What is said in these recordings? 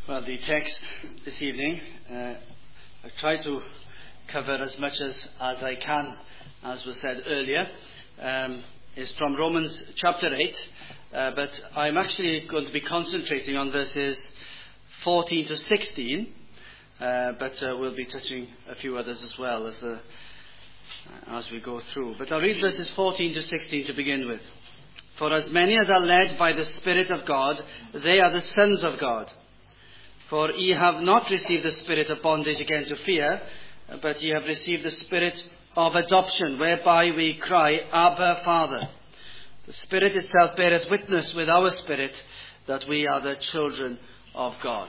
Well, the text this evening, I've tried to cover as much as I can, as was said earlier, is from Romans chapter 8, but I'm actually going to be concentrating on verses 14 to 16, but we'll be touching a few others as well as we go through. But I'll read verses 14 to 16 to begin with. For as many as are led by the Spirit of God, they are the sons of God. For ye have not received the spirit of bondage again to fear, but ye have received the spirit of adoption, whereby we cry, Abba, Father. The Spirit itself beareth witness with our spirit that we are the children of God.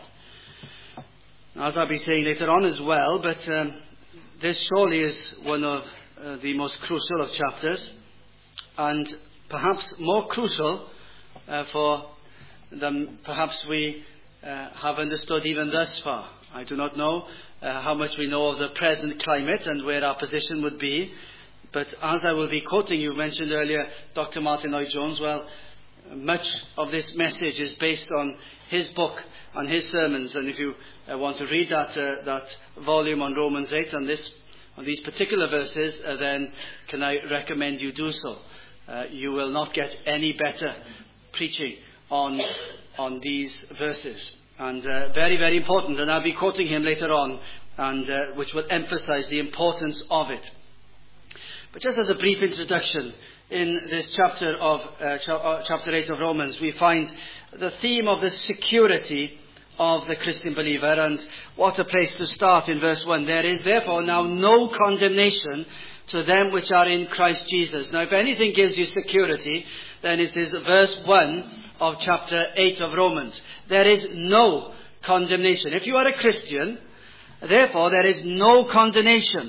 As I'll be saying later on as well, but this surely is one of the most crucial of chapters, and perhaps more crucial for than perhaps we have understood even thus far. I do not know how much we know of the present climate and where our position would be, but as I will be quoting, you mentioned earlier Dr. Martin Lloyd-Jones. Well, much of this message is based on his book, on his sermons, and if you want to read that volume on Romans 8 on these particular verses, then can I recommend you do so. You will not get any better preaching on these verses, and very, very important, and I'll be quoting him later on, and which will emphasize the importance of it. But just as a brief introduction, in this chapter 8 of Romans, we find the theme of the security of the Christian believer, and what a place to start in verse 1. There is therefore now no condemnation to them which are in Christ Jesus. Now, if anything gives you security, then it is verse 1 of chapter 8 of Romans. There is no condemnation. If you are a Christian, therefore there is no condemnation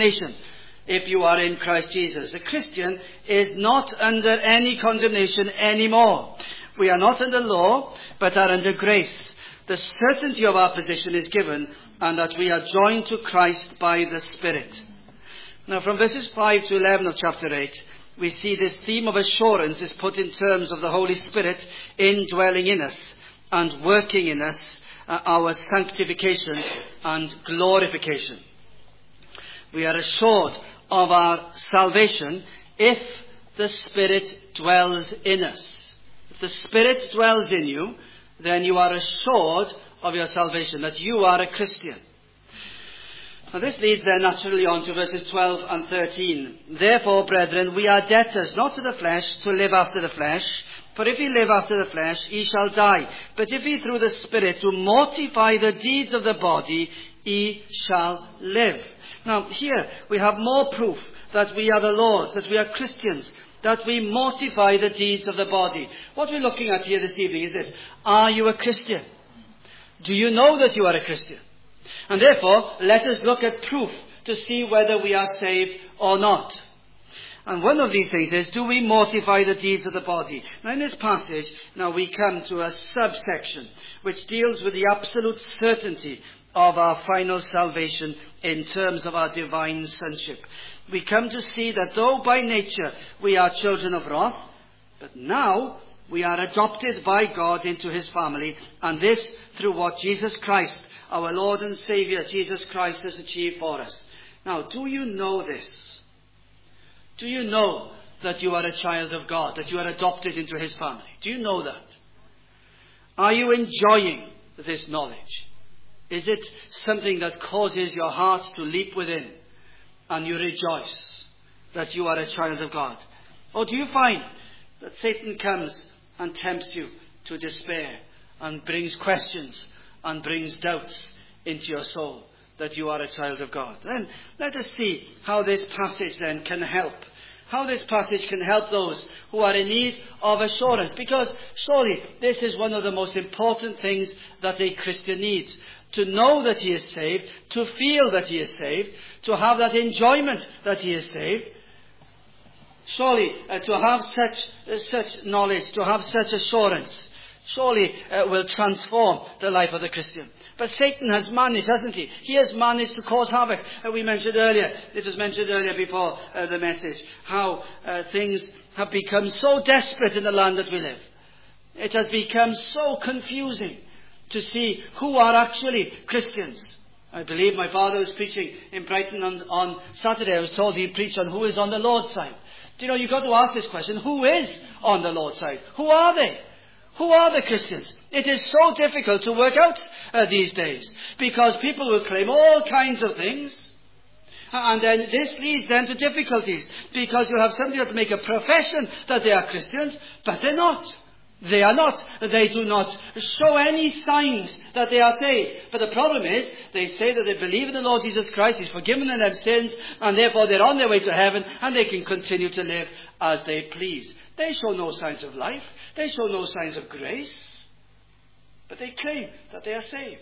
if you are in Christ Jesus. A Christian is not under any condemnation anymore. We are not under law, but are under grace. The certainty of our position is given, and that we are joined to Christ by the Spirit. Now, from verses 5 to 11 of chapter 8, we see this theme of assurance is put in terms of the Holy Spirit indwelling in us and working in us our sanctification and glorification. We are assured of our salvation if the Spirit dwells in us. If the Spirit dwells in you, then you are assured of your salvation, that you are a Christian. Now this leads then naturally on to verses 12 and 13. Therefore, brethren, we are debtors, not to the flesh, to live after the flesh. For if ye live after the flesh, ye shall die. But if ye through the Spirit do mortify the deeds of the body, ye shall live. Now here we have more proof that we are the Lord's, that we are Christians, that we mortify the deeds of the body. What we're looking at here this evening is this. Are you a Christian? Do you know that you are a Christian? And therefore, let us look at proof to see whether we are saved or not. And one of these things is, do we mortify the deeds of the body? Now in this passage, now we come to a subsection which deals with the absolute certainty of our final salvation in terms of our divine sonship. We come to see that though by nature we are children of wrath, but now we are adopted by God into his family, and this through what Jesus Christ, our Lord and Saviour, Jesus Christ, has achieved for us. Now, do you know this? Do you know that you are a child of God, that you are adopted into his family? Do you know that? Are you enjoying this knowledge? Is it something that causes your heart to leap within and you rejoice that you are a child of God? Or do you find that Satan comes and tempts you to despair and brings questions and brings doubts into your soul that you are a child of God? Then let us see how this passage then can help. How this passage can help those who are in need of assurance. Because surely this is one of the most important things that a Christian needs. To know that he is saved, to feel that he is saved, to have that enjoyment that he is saved. Surely to have such knowledge, to have such assurance, surely will transform the life of the Christian. But Satan has managed, hasn't he? He has managed to cause havoc. We mentioned earlier, it was mentioned earlier before the message, how things have become so desperate in the land that we live. It has become so confusing. to see who are actually Christians. I believe my father was preaching in Brighton on Saturday. I was told he preached on who is on the Lord's side. Do you know, you've got to ask this question, who is on the Lord's side? Who are they? Who are the Christians? It is so difficult to work out these days, because people will claim all kinds of things. And then this leads then to difficulties, because you have somebody that make a profession that they are Christians, but they're not. They are not. They do not show any signs that they are saved. But the problem is, they say that they believe in the Lord Jesus Christ, He's forgiven them their sins, and therefore they're on their way to heaven, and they can continue to live as they please. They show no signs of life. They show no signs of grace. But they claim that they are saved.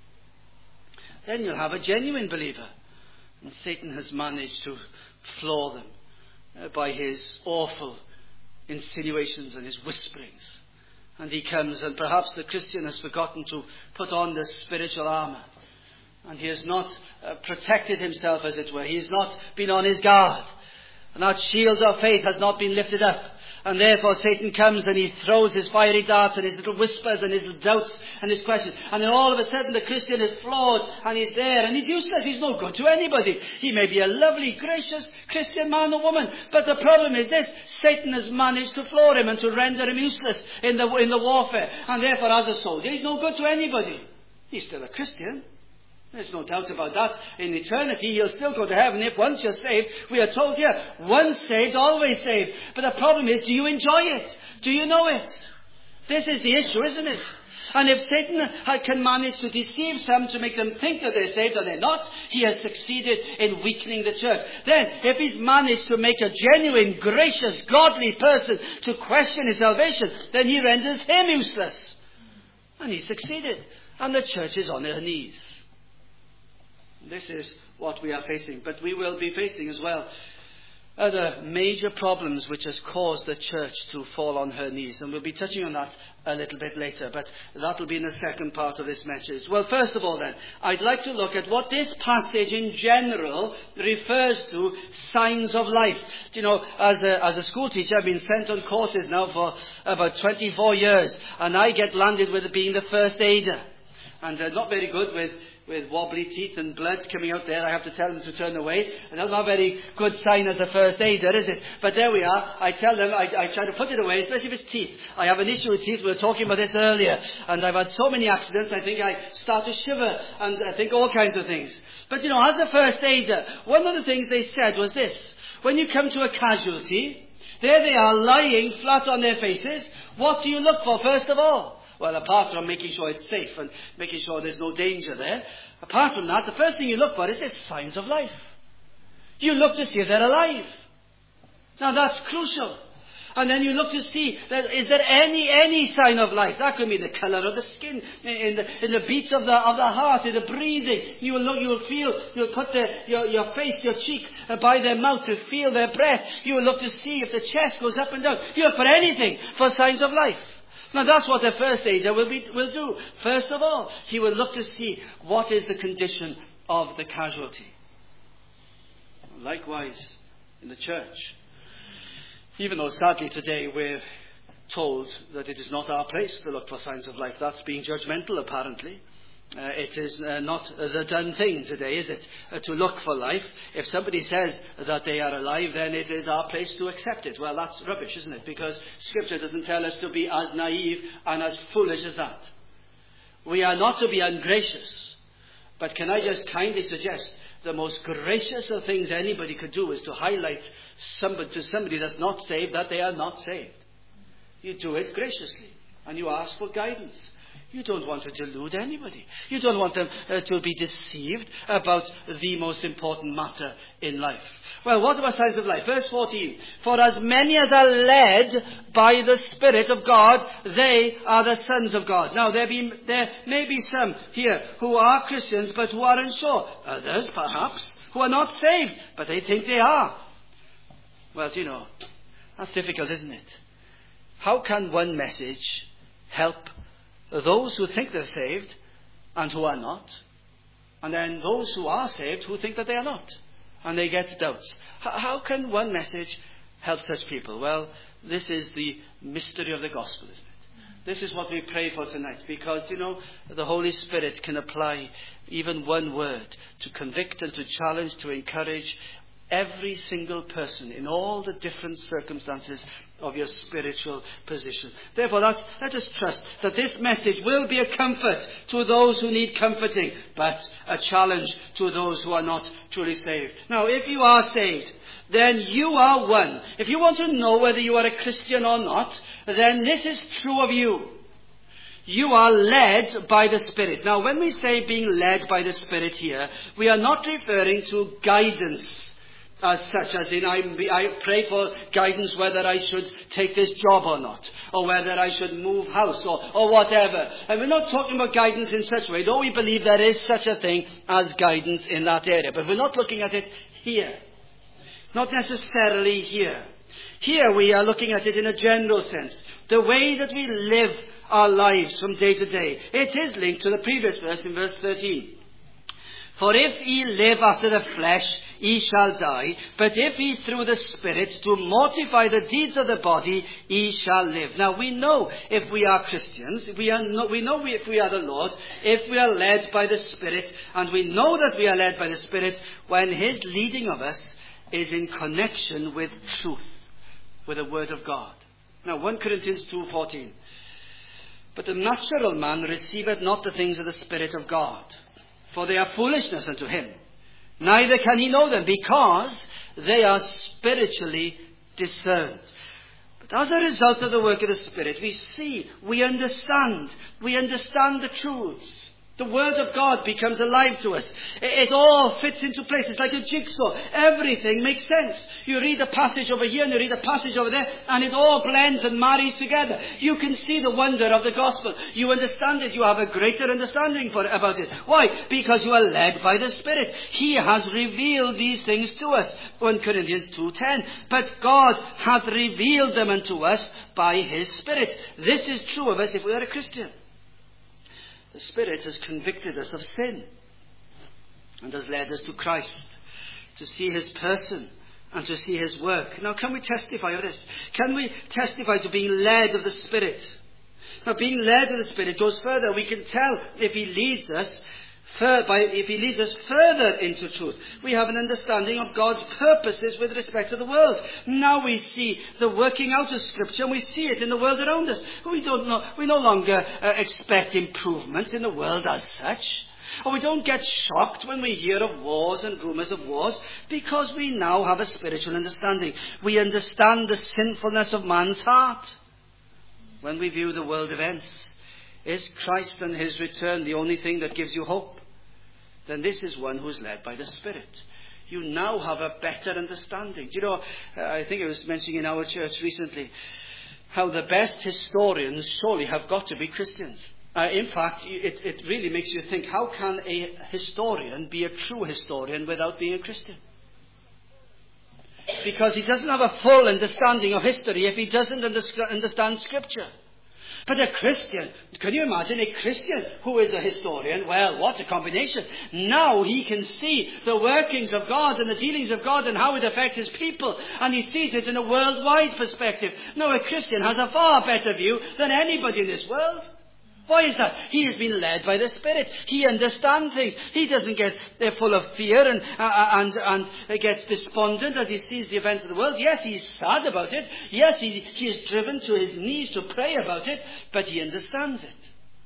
Then you'll have a genuine believer. And Satan has managed to floor them by his awful insinuations and his whisperings. And he comes, and perhaps the Christian has forgotten to put on the spiritual armour. And he has not protected himself, as it were. He has not been on his guard. And that shield of faith has not been lifted up. And therefore Satan comes and he throws his fiery darts and his little whispers and his little doubts and his questions. And then all of a sudden the Christian is flawed and he's there and he's useless. He's no good to anybody. He may be a lovely, gracious Christian man or woman. But the problem is this: Satan has managed to floor him and to render him useless in the warfare. And therefore as a soldier he's no good to anybody. He's still a Christian. There's no doubt about that. In eternity, you'll still go to heaven if once you're saved. We are told here, once saved, always saved. But the problem is, do you enjoy it? Do you know it? This is the issue, isn't it? And if Satan can manage to deceive some to make them think that they're saved and they're not, he has succeeded in weakening the church. Then, if he's managed to make a genuine, gracious, godly person to question his salvation, then he renders him useless. And he succeeded. And the church is on her knees. This is what we are facing. But we will be facing as well other major problems which has caused the church to fall on her knees. And we'll be touching on that a little bit later. But that will be in the second part of this message. Well, first of all then, I'd like to look at what this passage in general refers to, signs of life. Do you know, as a school teacher, I've been sent on courses now for about 24 years. And I get landed with being the first aider. And not very good with wobbly teeth and blood coming out there. I have to tell them to turn away. And that's not a very good sign as a first aider, is it? But there we are. I tell them, I try to put it away, especially if it's teeth. I have an issue with teeth. We were talking about this earlier. And I've had so many accidents, I think I start to shiver. And I think all kinds of things. But you know, as a first aider, one of the things they said was this: when you come to a casualty, there they are lying flat on their faces. What do you look for first of all? Well, apart from making sure it's safe and making sure there's no danger there, apart from that, the first thing you look for is signs of life. You look to see if they're alive. Now that's crucial. And then you look to see, is there any sign of life? That could be the colour of the skin, in the beats of the heart, in the breathing. You will put your face, your cheek by their mouth to feel their breath. You will look to see if the chest goes up and down. You look for anything for signs of life. Now that's what the first aider will do. First of all, he will look to see what is the condition of the casualty. Likewise, in the church, even though sadly today we're told that it is not our place to look for signs of life, that's being judgmental apparently. It is not the done thing today, is it? To look for life. If somebody says that they are alive, then it is our place to accept it. Well, that's rubbish, isn't it? Because Scripture doesn't tell us to be as naive and as foolish as that. We are not to be ungracious. But can I just kindly suggest, the most gracious of things anybody could do is to highlight to somebody that's not saved that they are not saved. You do it graciously. And you ask for guidance. You don't want to delude anybody. You don't want them to be deceived about the most important matter in life. Well, what about signs of life? Verse 14. For as many as are led by the Spirit of God, they are the sons of God. Now, there may be some here who are Christians but who are unsure. Others, perhaps, who are not saved, but they think they are. Well, you know, that's difficult, isn't it? How can one message help those who think they're saved and who are not, and then those who are saved who think that they are not, and they get doubts? How can one message help such people? Well, this is the mystery of the gospel, isn't it? This is what we pray for tonight, because, the Holy Spirit can apply even one word to convict and to challenge, to encourage every single person in all the different circumstances of your spiritual position. Therefore, let us trust that this message will be a comfort to those who need comforting, but a challenge to those who are not truly saved. Now, if you are saved, then you are one. If you want to know whether you are a Christian or not, then this is true of you. You are led by the Spirit. Now, when we say being led by the Spirit here, we are not referring to guidance as such, as in I pray for guidance whether I should take this job or not, or whether I should move house, or whatever. And we're not talking about guidance in such a way, though we believe there is such a thing as guidance in that area. But we're not looking at it here. Not necessarily here. Here we are looking at it in a general sense. The way that we live our lives from day to day. It is linked to the previous verse in verse 13. For if ye live after the flesh, ye shall die. But if ye through the Spirit do mortify the deeds of the body, ye shall live. Now we know if we are Christians, we know if we are the Lord, if we are led by the Spirit, and we know that we are led by the Spirit when His leading of us is in connection with truth, with the Word of God. Now 1 Corinthians 2:14. But the natural man receiveth not the things of the Spirit of God, for they are foolishness unto him. Neither can he know them, because they are spiritually discerned. But as a result of the work of the Spirit, we understand the truths. The Word of God becomes alive to us. It all fits into place. It's like a jigsaw. Everything makes sense. You read a passage over here and you read a passage over there, and it all blends and marries together. You can see the wonder of the gospel. You understand it. You have a greater understanding about it. Why? Because you are led by the Spirit. He has revealed these things to us. 1 Corinthians 2:10. But God hath revealed them unto us by His Spirit. This is true of us if we are a Christian. The Spirit has convicted us of sin and has led us to Christ, to see His person and to see His work. Now, can we testify of this? Can we testify to being led of the Spirit? Now, being led of the Spirit goes further. We can tell if He leads us further into truth. We have an understanding of God's purposes with respect to the world. Now we see the working out of Scripture, and we see it in the world around us. We no longer expect improvements in the world as such. Or we don't get shocked when we hear of wars and rumours of wars, because we now have a spiritual understanding. We understand the sinfulness of man's heart. When we view the world events, is Christ and His return the only thing that gives you hope? Then this is one who is led by the Spirit. You now have a better understanding. Do you know, I think I was mentioning in our church recently, how the best historians surely have got to be Christians. In fact, it really makes you think, how can a historian be a true historian without being a Christian? Because he doesn't have a full understanding of history if he doesn't understand Scripture. But a Christian, can you imagine a Christian who is a historian? Well, what a combination. Now he can see the workings of God and the dealings of God and how it affects His people. And he sees it in a worldwide perspective. No, a Christian has a far better view than anybody in this world. Why is that? He has been led by the Spirit. He understands things. He doesn't get full of fear and gets despondent as he sees the events of the world. Yes, he's sad about it. Yes, he is driven to his knees to pray about it, but he understands it.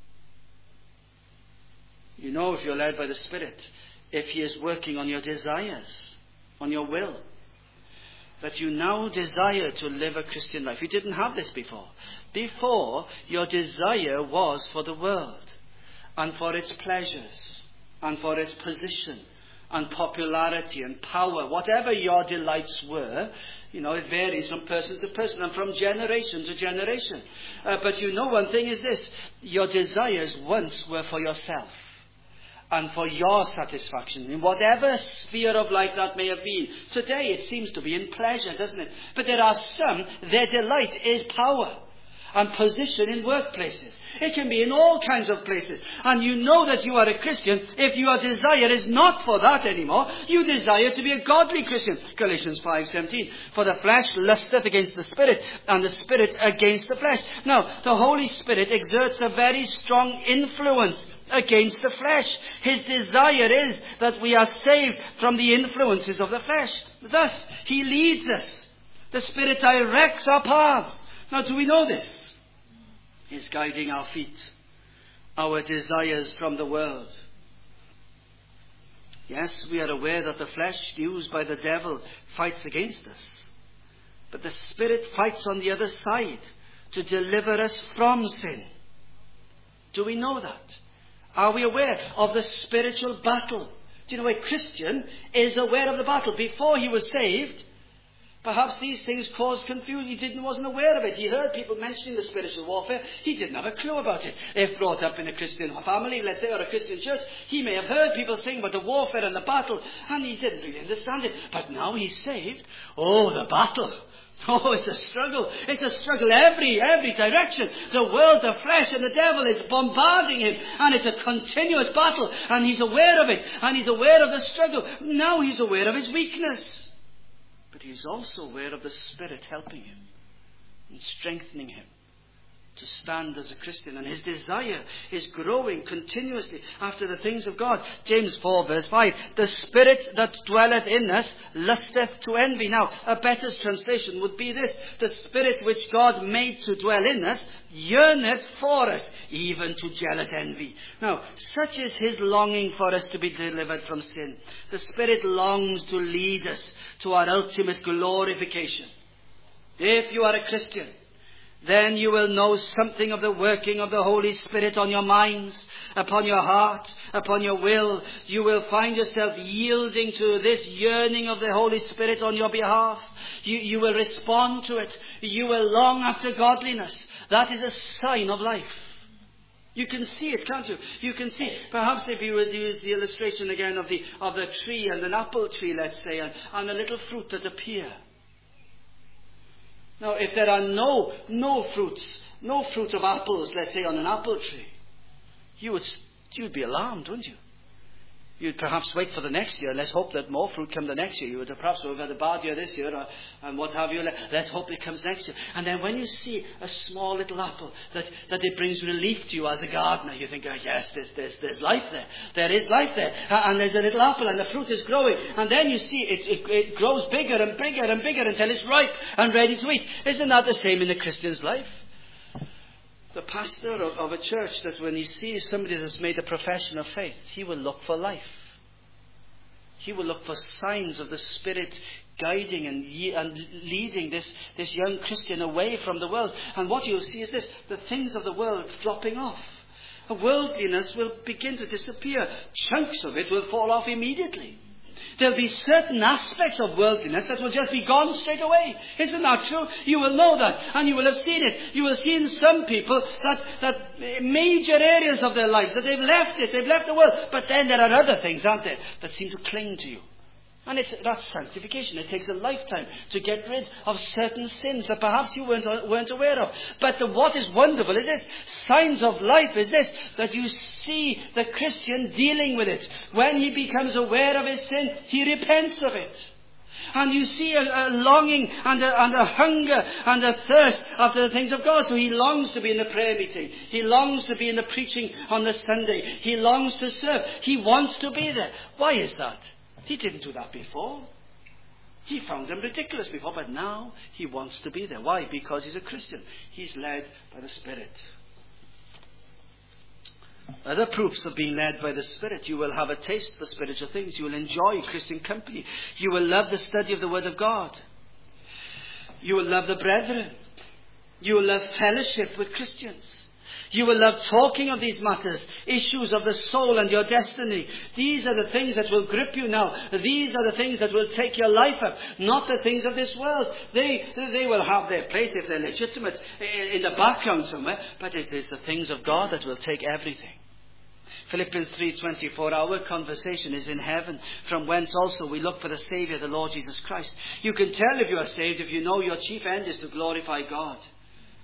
You know, if you're led by the Spirit, if He is working on your desires, on your will, that you now desire to live a Christian life. You didn't have this before. Before, your desire was for the world and for its pleasures and for its position and popularity and power. Whatever your delights were, it varies from person to person and from generation to generation. But one thing is this. Your desires once were for yourself and for your satisfaction, in whatever sphere of life that may have been. Today it seems to be in pleasure, doesn't it? But there are some, their delight is power. and position in workplaces. It can be in all kinds of places. And you know that you are a Christian if your desire is not for that anymore. You desire to be a godly Christian. Galatians 5:17. For the flesh lusteth against the Spirit, and the Spirit against the flesh. Now, the Holy Spirit exerts a very strong influence against the flesh. His desire is that we are saved from the influences of the flesh. Thus, He leads us. The Spirit directs our paths. Now, do we know this? He's guiding our feet, our desires from the world. Yes, we are aware that the flesh used by the devil fights against us. But the Spirit fights on the other side to deliver us from sin. Do we know that? Are we aware of the spiritual battle? Do you know, a Christian is aware of the battle. Before he was saved, perhaps these things caused confusion. He wasn't aware of it. He heard people mentioning the spiritual warfare. He didn't have a clue about it. If brought up in a Christian family, let's say, or a Christian church, he may have heard people saying about the warfare and the battle, and he didn't really understand it. But now he's saved. Oh, the battle. Oh, it's a struggle. It's a struggle every direction. The world, the flesh, and the devil is bombarding him. And it's a continuous battle. And he's aware of it. And he's aware of the struggle. Now he's aware of his weakness. But he's also aware of the Spirit helping him and strengthening him to stand as a Christian. And his desire is growing continuously after the things of God. James 4 verse 5. The Spirit that dwelleth in us lusteth to envy. Now, a better translation would be this. The Spirit which God made to dwell in us yearneth for us, even to jealous envy. Now, such is his longing for us to be delivered from sin. The Spirit longs to lead us to our ultimate glorification. If you are a Christian, then you will know something of the working of the Holy Spirit on your minds, upon your heart, upon your will. You will find yourself yielding to this yearning of the Holy Spirit on your behalf. You will respond to it. You will long after godliness. That is a sign of life. You can see it, can't you? You can see. Perhaps if you would use the illustration again of the tree and an apple tree, let's say, and a little fruit that appear. Now, if there are no fruit of apples, let's say, on an apple tree, you'd be alarmed, wouldn't you? You'd perhaps wait for the next year. Let's hope that more fruit comes the next year. You would have perhaps had a bad year this year, and what have you. Let's hope it comes next year. And then when you see a small little apple that it brings relief to you as a gardener, you think, oh, yes, there's life there. There is life there. And there's a little apple, and the fruit is growing. And then you see it grows bigger and bigger and bigger until it's ripe and ready to eat. Isn't that the same in the Christian's life? The pastor of a church, that when he sees somebody that's made a profession of faith, he will look for life. He will look for signs of the Spirit guiding and leading this young Christian away from the world. And what you'll see is this: the things of the world dropping off. Worldliness will begin to disappear. Chunks of it will fall off immediately. There'll be certain aspects of worldliness that will just be gone straight away. Isn't that true? You will know that, and you will have seen it. You will see in some people that major areas of their life, that they've left it, they've left the world. But then there are other things, aren't there, that seem to cling to you. And that's sanctification. It takes a lifetime to get rid of certain sins that perhaps you weren't aware of. But what is wonderful is this: signs of life is this, that you see the Christian dealing with it. When he becomes aware of his sin, he repents of it. And you see a longing and a hunger and a thirst after the things of God. So he longs to be in the prayer meeting. He longs to be in the preaching on the Sunday. He longs to serve. He wants to be there. Why is that? He didn't do that before. He found them ridiculous before, but now he wants to be there. Why? Because he's a Christian. He's led by the Spirit. Other proofs of being led by the Spirit: you will have a taste for spiritual things. You will enjoy Christian company. You will love the study of the Word of God. You will love the brethren. You will love fellowship with Christians. You will love talking of these matters, issues of the soul and your destiny. These are the things that will grip you now. These are the things that will take your life up, not the things of this world. They will have their place if they're legitimate in the background somewhere, but it is the things of God that will take everything. Philippians 3:24, our conversation is in heaven, from whence also we look for the Saviour, the Lord Jesus Christ. You can tell if you are saved if you know your chief end is to glorify God.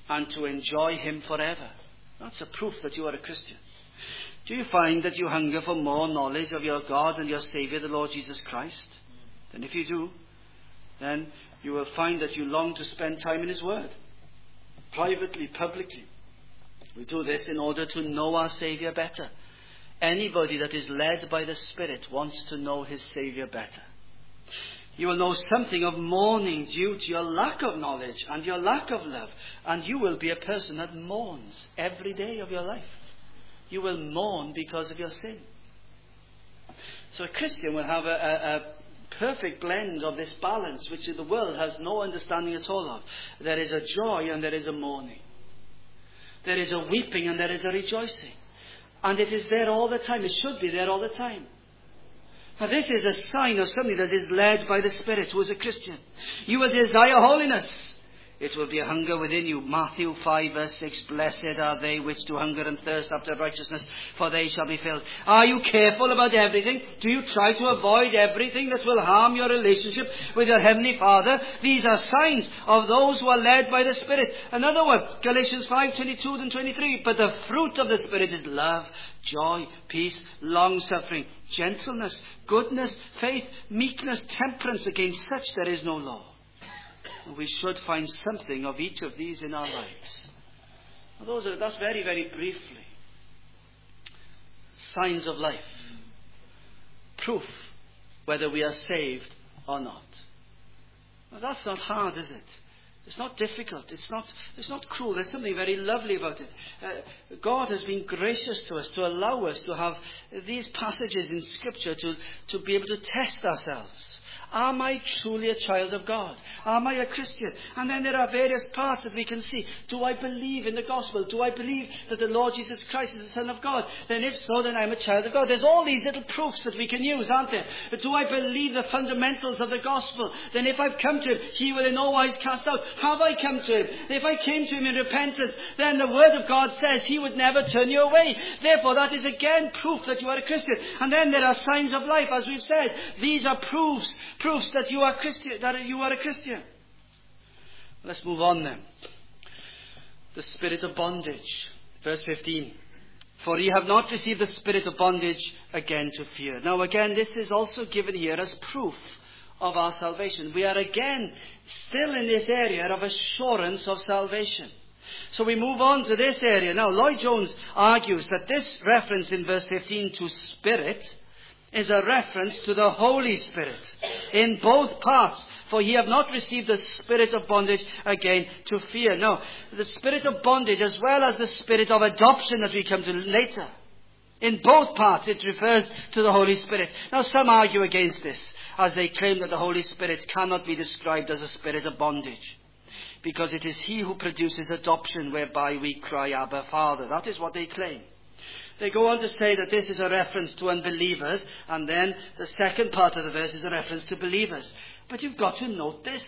and to enjoy Him forever. That's a proof that you are a Christian. Do you find that you hunger for more knowledge of your God and your Saviour, the Lord Jesus Christ? And if you do, then you will find that you long to spend time in His Word, privately, publicly. We do this in order to know our Saviour better. Anybody that is led by the Spirit wants to know his Saviour better. You will know something of mourning due to your lack of knowledge and your lack of love. And you will be a person that mourns every day of your life. You will mourn because of your sin. So a Christian will have a perfect blend of this balance, which the world has no understanding at all of. There is a joy and there is a mourning. There is a weeping and there is a rejoicing. And it is there all the time. It should be there all the time. Now this is a sign of somebody that is led by the Spirit, who is a Christian. You will desire holiness. It will be a hunger within you. Matthew 5 verse 6, blessed are they which do hunger and thirst after righteousness, for they shall be filled. Are you careful about everything? Do you try to avoid everything that will harm your relationship with your Heavenly Father? These are signs of those who are led by the Spirit. Another one, Galatians 5:22 and 23. But the fruit of the Spirit is love, joy, peace, long-suffering, gentleness, goodness, faith, meekness, temperance. Against such there is no law. We should find something of each of these in our lives. That's very, very briefly. Signs of life. Proof whether we are saved or not. Well, that's not hard, is it? It's not difficult. It's not cruel. There's something very lovely about it. God has been gracious to us to allow us to have these passages in Scripture to be able to test ourselves. Am I truly a child of God? Am I a Christian? And then there are various parts that we can see. Do I believe in the gospel? Do I believe that the Lord Jesus Christ is the Son of God? Then if so, then I'm a child of God. There's all these little proofs that we can use, aren't there? But do I believe the fundamentals of the gospel? Then if I've come to Him, He will in no wise cast out. Have I come to Him? If I came to Him in repentance, then the Word of God says He would never turn you away. Therefore, that is again proof that you are a Christian. And then there are signs of life, as we've said. These are proofs that you are Christian, that you are a Christian. Let's move on then. The spirit of bondage. Verse 15. For ye have not received the spirit of bondage again to fear. Now again, this is also given here as proof of our salvation. We are again still in this area of assurance of salvation. So we move on to this area. Now Lloyd-Jones argues that this reference in verse 15 to spirit is a reference to the Holy Spirit in both parts. For ye have not received the spirit of bondage again to fear. Now, the spirit of bondage as well as the spirit of adoption that we come to later. In both parts it refers to the Holy Spirit. Now some argue against this, as they claim that the Holy Spirit cannot be described as a spirit of bondage, because it is He who produces adoption, whereby we cry, Abba, Father. That is what they claim. They go on to say that this is a reference to unbelievers, and then the second part of the verse is a reference to believers. But you've got to note this.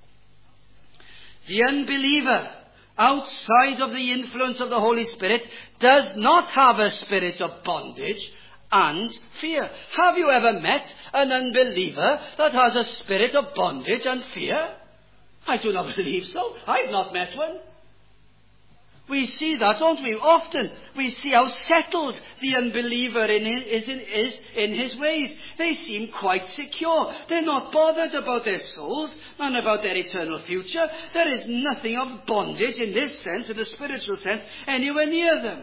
The unbeliever, outside of the influence of the Holy Spirit, does not have a spirit of bondage and fear. Have you ever met an unbeliever that has a spirit of bondage and fear? I do not believe so. I've not met one. We see that, don't we? Often we see how settled the unbeliever is in his ways. They seem quite secure. They're not bothered about their souls and about their eternal future. There is nothing of bondage in this sense, in the spiritual sense, anywhere near them.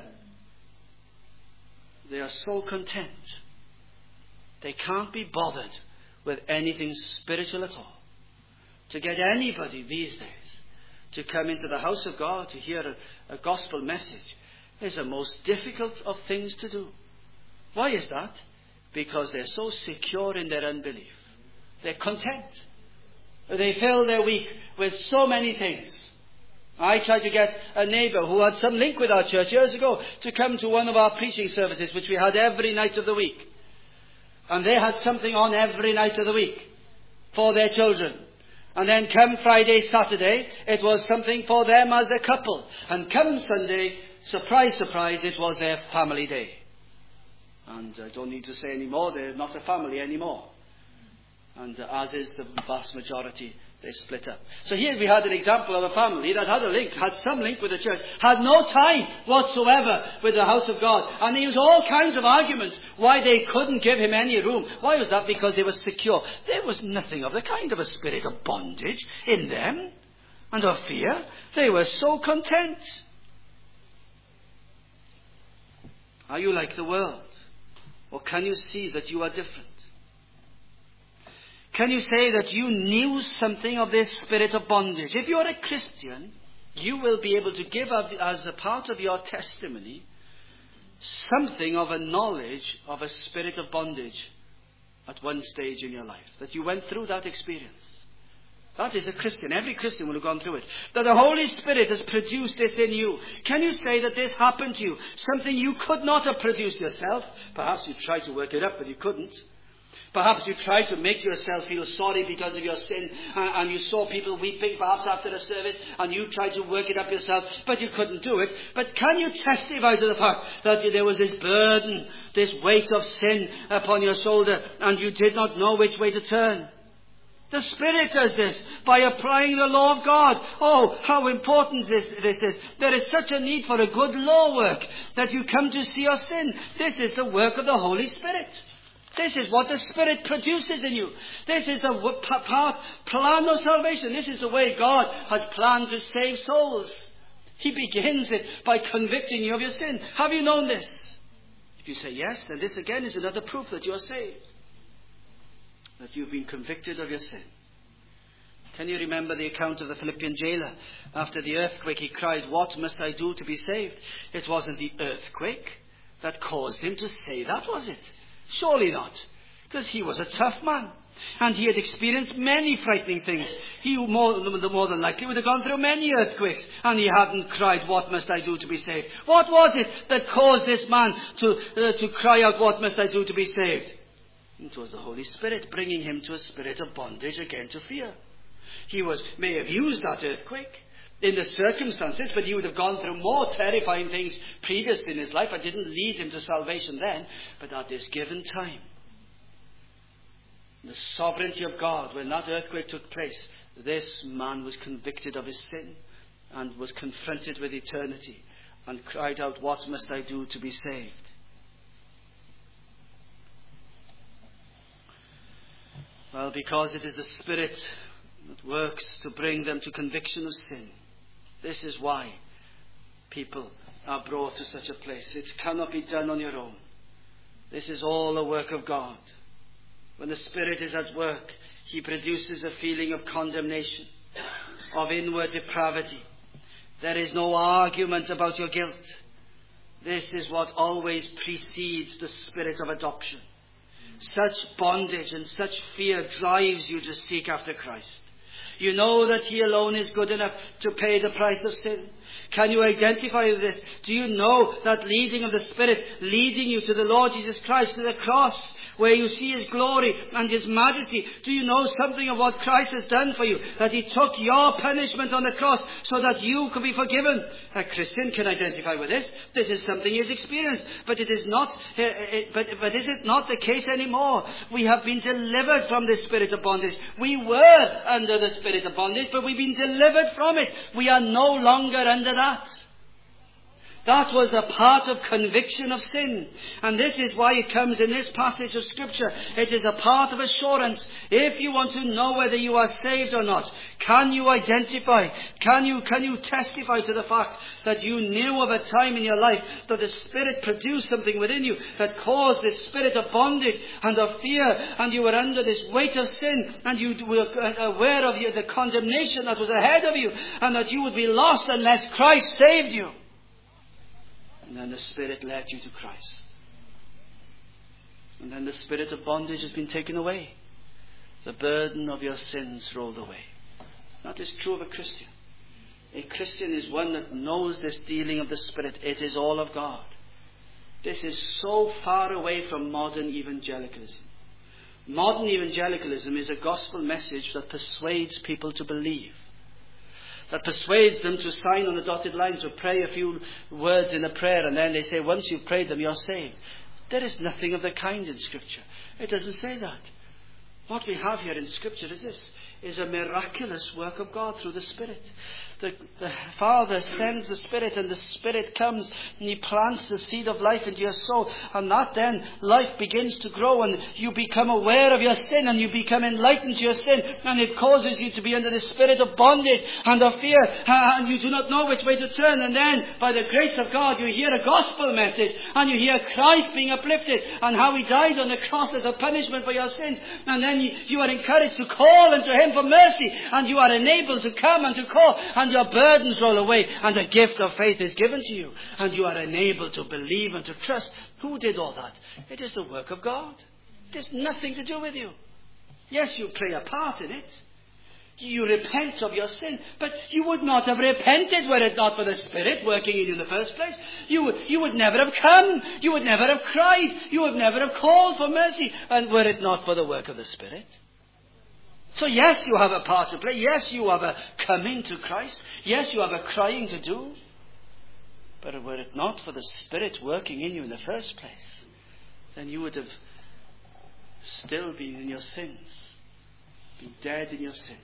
They are so content. They can't be bothered with anything spiritual at all. To get anybody these days to come into the house of God to hear a gospel message is the most difficult of things to do. Why is that? Because they're so secure in their unbelief. They're content. They fill their week with so many things. I tried to get a neighbour who had some link with our church years ago to come to one of our preaching services, which we had every night of the week. And they had something on every night of the week for their children. And then come Friday, Saturday, it was something for them as a couple. And come Sunday, surprise, surprise, it was their family day. And I don't need to say any more, they're not a family anymore. And as is the vast majority They split up. So here we had an example of a family that had some link with the church, had no tie whatsoever with the house of God. And they used all kinds of arguments why they couldn't give him any room. Why was that? Because they were secure. There was nothing of the kind of a spirit of bondage in them and of fear. They were so content. Are you like the world? Or can you see that you are different? Can you say that you knew something of this spirit of bondage? If you are a Christian, you will be able to give up as a part of your testimony something of a knowledge of a spirit of bondage at one stage in your life. That you went through that experience. That is a Christian. Every Christian will have gone through it. That the Holy Spirit has produced this in you. Can you say that this happened to you? Something you could not have produced yourself. Perhaps you tried to work it up, but you couldn't. Perhaps you tried to make yourself feel sorry because of your sin, and you saw people weeping perhaps after the service, and you tried to work it up yourself, but you couldn't do it. But can you testify to the fact that there was this burden, this weight of sin upon your shoulder, and you did not know which way to turn? The Spirit does this by applying the law of God. Oh, how important this is. There is such a need for a good law work that you come to see your sin. This is the work of the Holy Spirit. This is what the Spirit produces in you. This is the plan of salvation. This is the way God has planned to save souls. He begins it by convicting you of your sin. Have you known this? If you say yes, then this again is another proof that you are saved. That you've been convicted of your sin. Can you remember the account of the Philippian jailer? After the earthquake, he cried, "What must I do to be saved?" It wasn't the earthquake that caused him to say that, was it? Surely not. Because he was a tough man. And he had experienced many frightening things. He more than likely would have gone through many earthquakes. And he hadn't cried, "What must I do to be saved?" What was it that caused this man to cry out, "What must I do to be saved?" It was the Holy Spirit bringing him to a spirit of bondage again to fear. He may have used that earthquake in the circumstances, but he would have gone through more terrifying things previously in his life. It didn't lead him to salvation then, but at this given time, the sovereignty of God, when that earthquake took place, this man was convicted of his sin and was confronted with eternity and cried out, "What must I do to be saved?" Well, because it is the Spirit that works to bring them to conviction of sin. This is why people are brought to such a place. It cannot be done on your own. This is all a work of God. When the Spirit is at work, He produces a feeling of condemnation, of inward depravity. There is no argument about your guilt. This is what always precedes the spirit of adoption. Such bondage and such fear drives you to seek after Christ. You know that He alone is good enough to pay the price of sin. Can you identify with this? Do you know that leading of the Spirit, leading you to the Lord Jesus Christ, to the cross, where you see His glory and His majesty? Do you know something of what Christ has done for you? That He took your punishment on the cross so that you could be forgiven. A Christian can identify with this. This is something he has experienced. But it is not. But is it not the case anymore? We have been delivered from this spirit of bondage. We were under the spirit of bondage, but we've been delivered from it. We are no longer under that. That was a part of conviction of sin. And this is why it comes in this passage of Scripture. It is a part of assurance. If you want to know whether you are saved or not, can you identify? Can you testify to the fact that you knew of a time in your life that the Spirit produced something within you that caused this spirit of bondage and of fear, and you were under this weight of sin, and you were aware of the condemnation that was ahead of you, and that you would be lost unless Christ saved you? And then the Spirit led you to Christ. And then the spirit of bondage has been taken away. The burden of your sins rolled away. That is true of a Christian. A Christian is one that knows this dealing of the Spirit. It is all of God. This is so far away from modern evangelicalism. Modern evangelicalism is a gospel message that persuades people to believe. That persuades them to sign on the dotted line, to pray a few words in a prayer, and then they say, once you've prayed them, you're saved. There is nothing of the kind in Scripture. It doesn't say that. What we have here in Scripture is this. is a miraculous work of God through the Spirit. The Father sends the Spirit, and the Spirit comes and He plants the seed of life into your soul. And that then, life begins to grow, and you become aware of your sin, and you become enlightened to your sin, and it causes you to be under the spirit of bondage and of fear, and you do not know which way to turn. And then, by the grace of God, you hear a gospel message, and you hear Christ being uplifted, and how He died on the cross as a punishment for your sin. And then you are encouraged to call unto Him for mercy, and you are enabled to come and to call, and your burdens roll away, and the gift of faith is given to you, and you are enabled to believe and to trust. Who did all that? It is the work of God. It has nothing to do with you. Yes, you play a part in it. You repent of your sin, but you would not have repented were it not for the Spirit working in you in the first place. You would never have come. You would never have cried. You would never have called for mercy, and were it not for the work of the Spirit. So yes, you have a part to play. Yes, you have a coming to Christ. Yes, you have a crying to do. But were it not for the Spirit working in you in the first place, then you would have still been in your sins, been dead in your sins.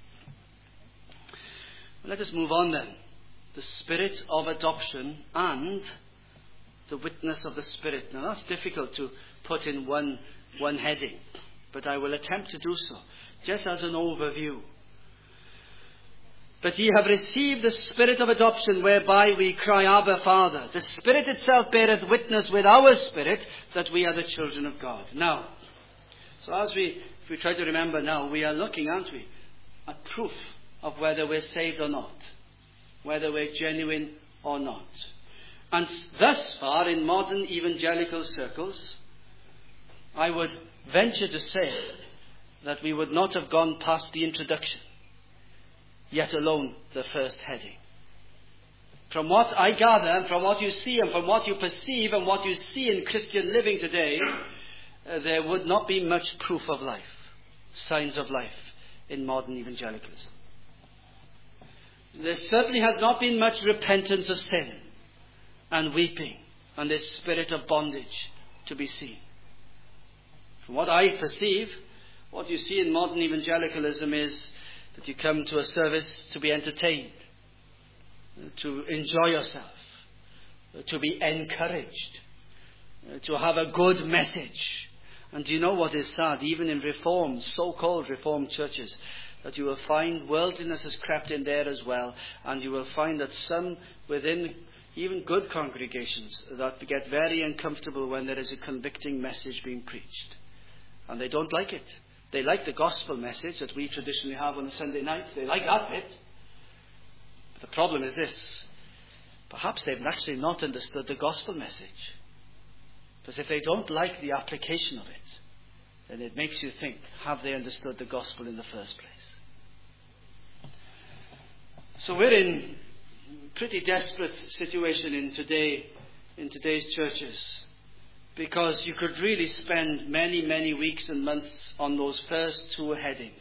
Well, let us move on then. The Spirit of adoption and the witness of the Spirit. Now that's difficult to put in one heading, but I will attempt to do so, just as an overview. But ye have received the Spirit of adoption, whereby we cry, Abba, Father. The Spirit itself beareth witness with our spirit that we are the children of God. Now, so if we try to remember now, we are looking, aren't we, at proof of whether we're saved or not, whether we're genuine or not. And thus far, in modern evangelical circles, I would venture to say that we would not have gone past the introduction, yet alone the first heading. From what I gather, and from what you see, and from what you perceive, and what you see in Christian living today, there would not be much proof of life, signs of life, in modern evangelicalism. There certainly has not been much repentance of sin, and weeping, and this spirit of bondage to be seen. From what I perceive, what you see in modern evangelicalism is that you come to a service to be entertained, to enjoy yourself, to be encouraged, to have a good message. And do you know what is sad? Even in reformed, so-called reformed churches, that you will find worldliness has crept in there as well, and you will find that some within even good congregations that get very uncomfortable when there is a convicting message being preached. And they don't like it. They like the gospel message that we traditionally have on a Sunday night. They like that bit. But the problem is this. Perhaps they've actually not understood the gospel message. Because if they don't like the application of it, then it makes you think, have they understood the gospel in the first place? So we're in a pretty desperate situation in today's churches. Because you could really spend many, many weeks and months on those first two headings.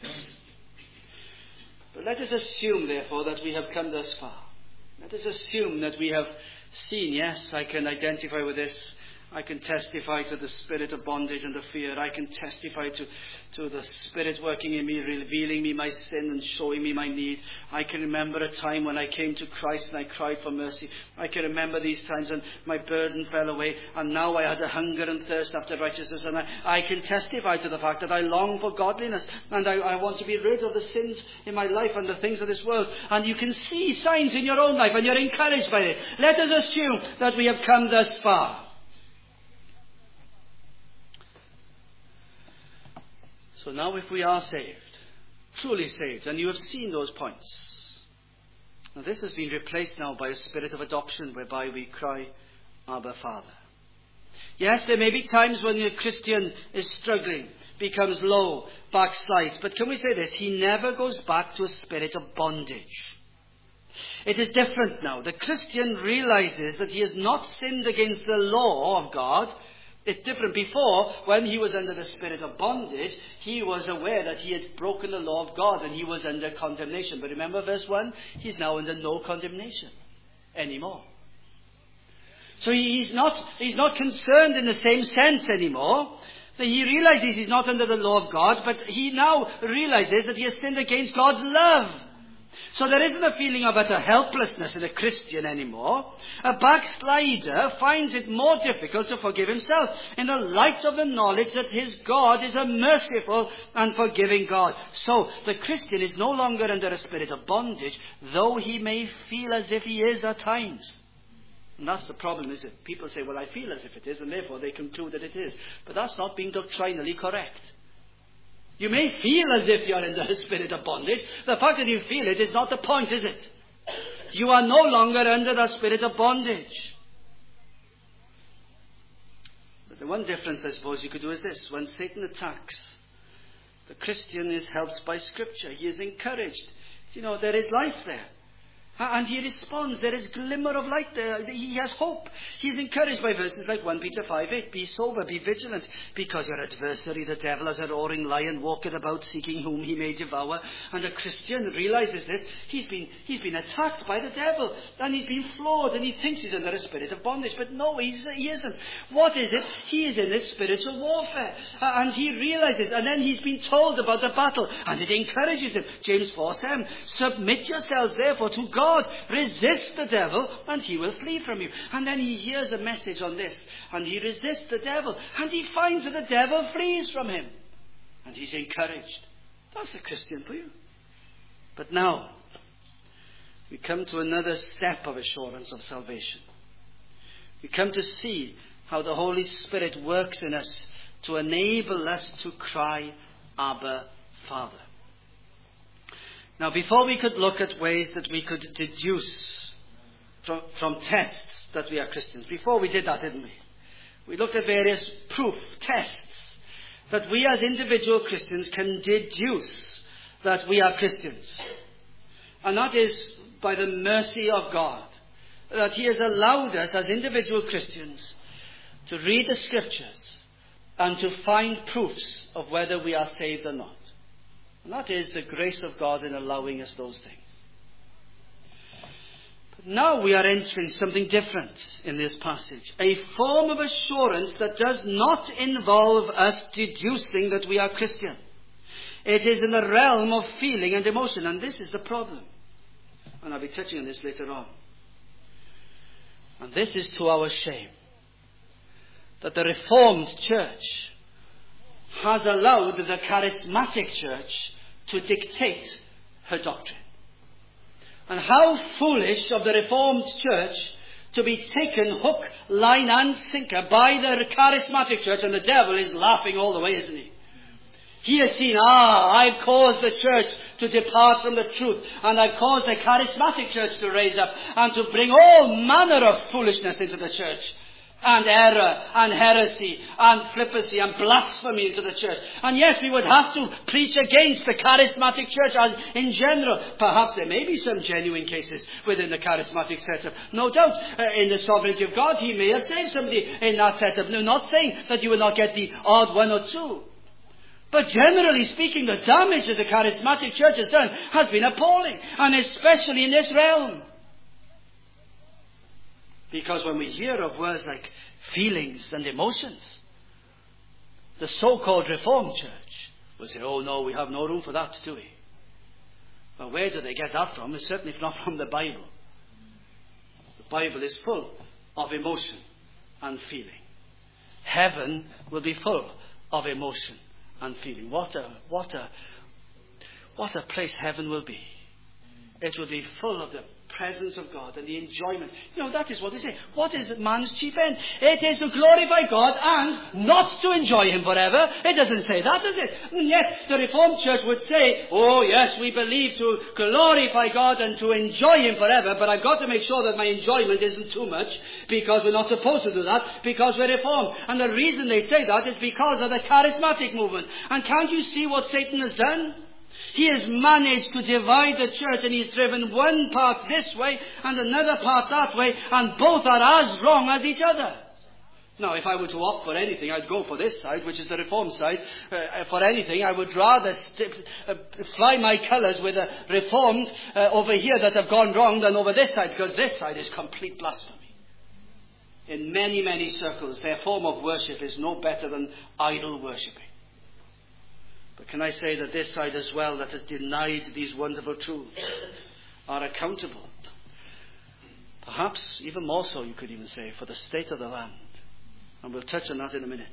But let us assume, therefore, that we have come thus far. Let us assume that we have seen, yes, I can identify with this. I can testify to the spirit of bondage and the fear. I can testify to the Spirit working in me, revealing me my sin and showing me my need. I can remember a time when I came to Christ and I cried for mercy. I can remember these times and my burden fell away, and now I had a hunger and thirst after righteousness, and I can testify to the fact that I long for godliness, and I want to be rid of the sins in my life and the things of this world. And you can see signs in your own life and you're encouraged by it. Let us assume that we have come thus far. So now if we are saved, truly saved, and you have seen those points, now this has been replaced now by a spirit of adoption whereby we cry, Abba, Father. Yes, there may be times when the Christian is struggling, becomes low, backslides, but can we say this? He never goes back to a spirit of bondage. It is different now. The Christian realizes that he has not sinned against the law of God. It's different. Before, when he was under the spirit of bondage, he was aware that he had broken the law of God and he was under condemnation. But remember verse 1? He's now under no condemnation anymore. So he's not concerned in the same sense anymore He realizes he's not under the law of God, but he now realizes that he has sinned against God's love. So there isn't a feeling of utter helplessness in a Christian anymore. A backslider finds it more difficult to forgive himself in the light of the knowledge that his God is a merciful and forgiving God. So the Christian is no longer under a spirit of bondage, though he may feel as if he is at times. And that's the problem, is it? People say, well, I feel as if it is, and therefore they conclude that it is. But that's not being doctrinally correct. You may feel as if you're in the spirit of bondage. The fact that you feel it is not the point, is it? You are no longer under the spirit of bondage. But the one difference, I suppose, you could do is this. When Satan attacks, the Christian is helped by Scripture. He is encouraged. You know, there is life there. And he responds. There is glimmer of light there. He has hope. He's encouraged by verses like 1 Peter 5:8. Be sober, be vigilant, because your adversary, the devil, as a roaring lion, walketh about seeking whom he may devour. And a Christian realizes this. He's been attacked by the devil, and he's been flawed, and he thinks he's under a spirit of bondage. But no, he isn't. What is it? He is in this spiritual warfare. And he realizes, and then he's been told about the battle, and it encourages him. James 4:7. Submit yourselves therefore to God. Resist the devil and he will flee from you. And then he hears a message on this, and he resists the devil, and he finds that the devil flees from him, and he's encouraged. That's a Christian for you. But now we come to another step of assurance of salvation. We come to see how the Holy Spirit works in us to enable us to cry, Abba, Father. Now, before we could look at ways that we could deduce from tests that we are Christians, before we did that, didn't we? We looked at various proof tests that we as individual Christians can deduce that we are Christians. And that is by the mercy of God, that He has allowed us as individual Christians to read the Scriptures and to find proofs of whether we are saved or not. And that is the grace of God in allowing us those things. But now we are entering something different in this passage. A form of assurance that does not involve us deducing that we are Christian. It is in the realm of feeling and emotion. And this is the problem. And I'll be touching on this later on. And this is to our shame. That the Reformed Church has allowed the charismatic church to dictate her doctrine. And how foolish of the Reformed church to be taken hook, line and sinker by the charismatic church, and the devil is laughing all the way, isn't he? He has seen, I've caused the church to depart from the truth, and I've caused the charismatic church to raise up and to bring all manner of foolishness into the church. And error, and heresy, and flippancy, and blasphemy into the church. And yes, we would have to preach against the charismatic church as in general. Perhaps there may be some genuine cases within the charismatic setup. No doubt, in the sovereignty of God, He may have saved somebody in that setup. No, not saying that you will not get the odd one or two. But generally speaking, the damage that the charismatic church has done has been appalling. And especially in this realm. Because when we hear of words like feelings and emotions, the so-called Reformed Church will say, oh no, we have no room for that, do we? Well, where do they get that from? It's certainly not from the Bible. The Bible is full of emotion and feeling. Heaven will be full of emotion and feeling. What a place heaven will be. It will be full of the presence of God and the enjoyment. You know, that is what they say. What is man's chief end? It is to glorify God and not to enjoy Him forever. It doesn't say that, does it? And yes, the Reformed Church would say, oh yes, we believe to glorify God and to enjoy Him forever, but I've got to make sure that my enjoyment isn't too much, because we're not supposed to do that, because we're Reformed. And the reason they say that is because of the charismatic movement. And can't you see what Satan has done? He has managed to divide the church, and he's driven one part this way and another part that way, and both are as wrong as each other. Now, if I were to opt for anything, I'd go for this side, which is the Reformed side. For anything, I would rather fly my colours with the Reformed over here that have gone wrong than over this side, because this side is complete blasphemy. in many, many circles, their form of worship is no better than idol worshipping. But can I say that this side as well, that has denied these wonderful truths, are accountable, perhaps even more so, you could even say, for the state of the land. And we'll touch on that in a minute.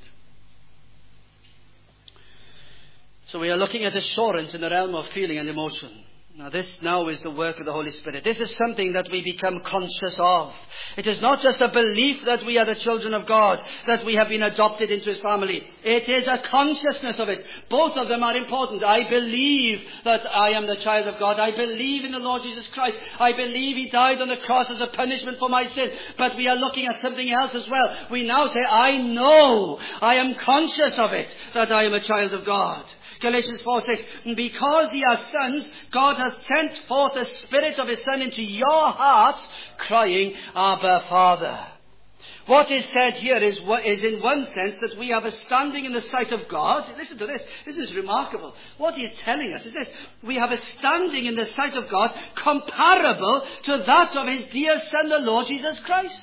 So we are looking at assurance in the realm of feeling and emotion. Now this now is the work of the Holy Spirit. This is something that we become conscious of. It is not just a belief that we are the children of God, that we have been adopted into His family. It is a consciousness of it. Both of them are important. I believe that I am the child of God. I believe in the Lord Jesus Christ. I believe He died on the cross as a punishment for my sin. But we are looking at something else as well. We now say, I know, I am conscious of it, that I am a child of God. Galatians 4:6, because ye are sons, God hath sent forth the Spirit of His Son into your hearts, crying, Abba, Father. What is said here is in one sense that we have a standing in the sight of God. Listen to this. This is remarkable. What He is telling us is this. We have a standing in the sight of God comparable to that of His dear Son, the Lord Jesus Christ.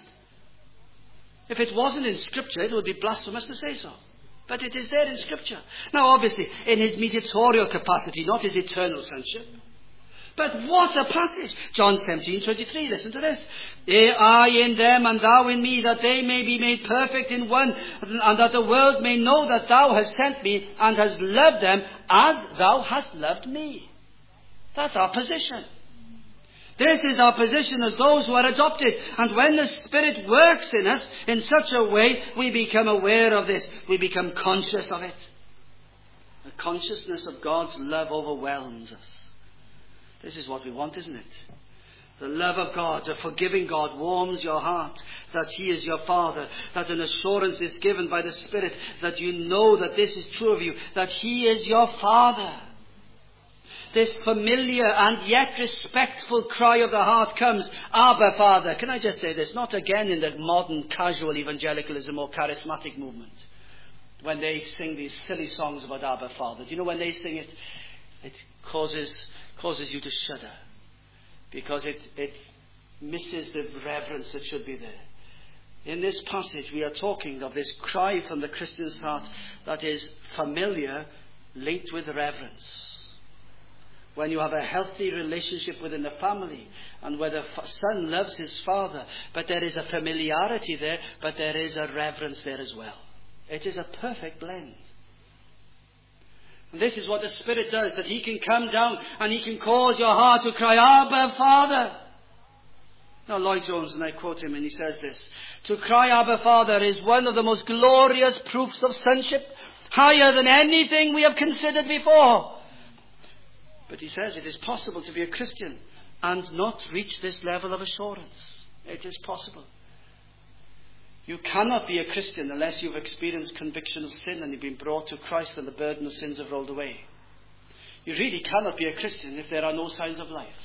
If it wasn't in Scripture, it would be blasphemous to say so. But it is there in Scripture. Now obviously, in His mediatorial capacity, not His eternal sonship. But what a passage! John 17:23, listen to this. I in them and thou in me, that they may be made perfect in one, and that the world may know that thou hast sent me and hast loved them as thou hast loved me. That's our position. This is our position as those who are adopted. And when the Spirit works in us in such a way, we become aware of this. We become conscious of it. The consciousness of God's love overwhelms us. This is what we want, isn't it? The love of God, the forgiving God warms your heart, that He is your Father, that an assurance is given by the Spirit, that you know that this is true of you, that He is your Father. This familiar and yet respectful cry of the heart comes, Abba, Father. Can I just say this? Not again in the modern casual evangelicalism or charismatic movement. When they sing these silly songs about Abba, Father. Do you know when they sing it, it causes you to shudder. Because it misses the reverence that should be there. In this passage we are talking of this cry from the Christian's heart that is familiar, linked with reverence. When you have a healthy relationship within the family, and where the son loves his father, but there is a familiarity there, but there is a reverence there as well. It is a perfect blend. And this is what the Spirit does, that He can come down and He can cause your heart to cry, Abba, Father. Now Lloyd Jones, and I quote him, and he says this, to cry Abba, Father is one of the most glorious proofs of sonship, higher than anything we have considered before. But he says it is possible to be a Christian and not reach this level of assurance. It is possible. You cannot be a Christian unless you've experienced conviction of sin and you've been brought to Christ and the burden of sins have rolled away. You really cannot be a Christian if there are no signs of life.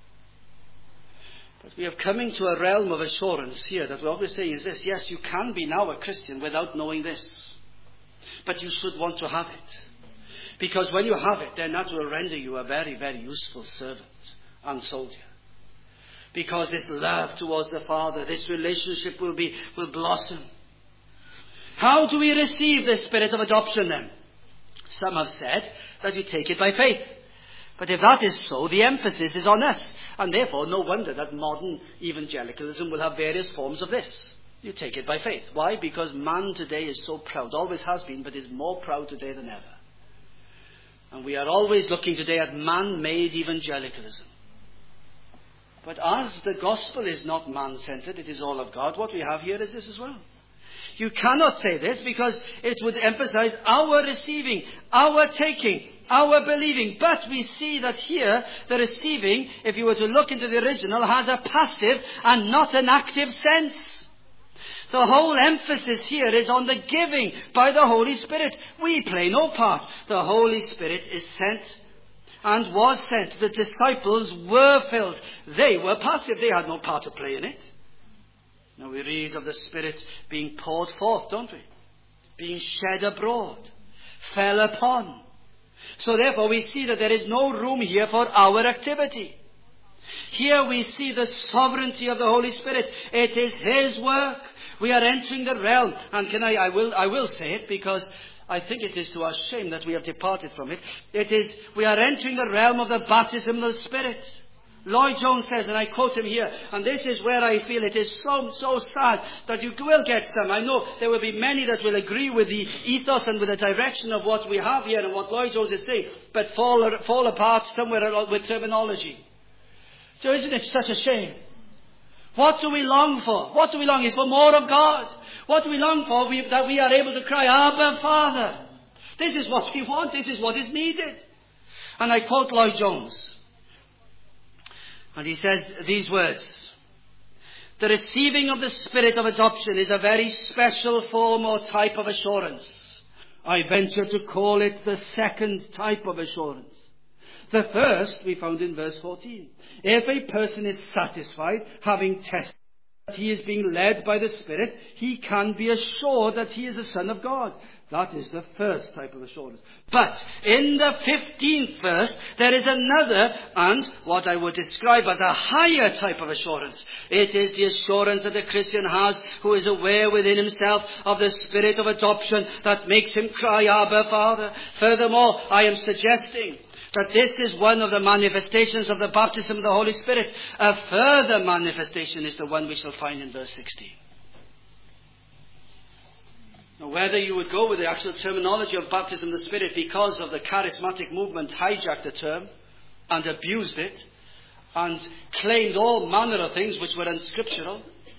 But we have come into a realm of assurance here that we're always saying is this, yes, you can be now a Christian without knowing this. But you should want to have it. Because when you have it, then that will render you a very, very useful servant and soldier. Because this love towards the Father, this relationship will blossom. How do we receive the Spirit of adoption then? Some have said that you take it by faith. But if that is so, the emphasis is on us. And therefore, no wonder that modern evangelicalism will have various forms of this. You take it by faith. Why? Because man today is so proud. Always has been, but is more proud today than ever. And we are always looking today at man-made evangelicalism. But as the gospel is not man-centered, it is all of God, what we have here is this as well. You cannot say this because it would emphasize our receiving, our taking, our believing. But we see that here, the receiving, if you were to look into the original, has a passive and not an active sense. The whole emphasis here is on the giving by the Holy Spirit. We play no part. The Holy Spirit is sent and was sent. The disciples were filled. They were passive. They had no part to play in it. Now we read of the Spirit being poured forth, don't we? Being shed abroad. Fell upon. So therefore we see that there is no room here for our activity. Here we see the sovereignty of the Holy Spirit. It is His work. We are entering the realm. And I will say it because I think it is to our shame that we have departed from it. We are entering the realm of the baptism of the Spirit. Lloyd Jones says, and I quote him here, and this is where I feel it is so sad that you will get some. I know there will be many that will agree with the ethos and with the direction of what we have here and what Lloyd Jones is saying, but fall apart somewhere with terminology. So isn't it such a shame? What do we long for? What do we long is for more of God. What do we long for? That we are able to cry, Abba, Father. This is what we want. This is what is needed. And I quote Lloyd Jones. And he says these words: the receiving of the Spirit of adoption is a very special form or type of assurance. I venture to call it the second type of assurance. The first we found in verse 14. If a person is satisfied, having tested that he is being led by the Spirit, he can be assured that he is a son of God. That is the first type of assurance. But in the 15th verse, there is another and what I would describe as a higher type of assurance. It is the assurance that the Christian has who is aware within himself of the Spirit of adoption that makes him cry, Abba, Father. Furthermore, I am suggesting that this is one of the manifestations of the baptism of the Holy Spirit. A further manifestation is the one we shall find in verse 16. Now, whether you would go with the actual terminology of baptism of the Spirit because of the charismatic movement hijacked the term and abused it and claimed all manner of things which were unscriptural.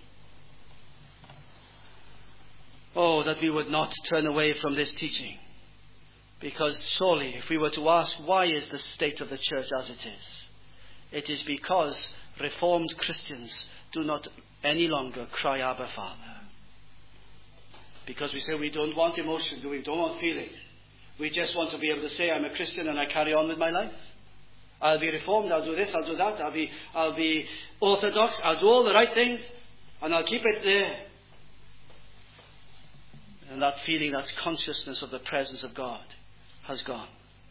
Oh, that we would not turn away from this teaching. Because surely, if we were to ask, why is the state of the church as it is because Reformed Christians do not any longer cry, Abba, Father. Because we say we don't want emotion, we don't want feeling. We just want to be able to say, I'm a Christian and I carry on with my life. I'll be Reformed, I'll do this, I'll do that, I'll be Orthodox, I'll do all the right things, and I'll keep it there. And that feeling, that consciousness of the presence of God has gone.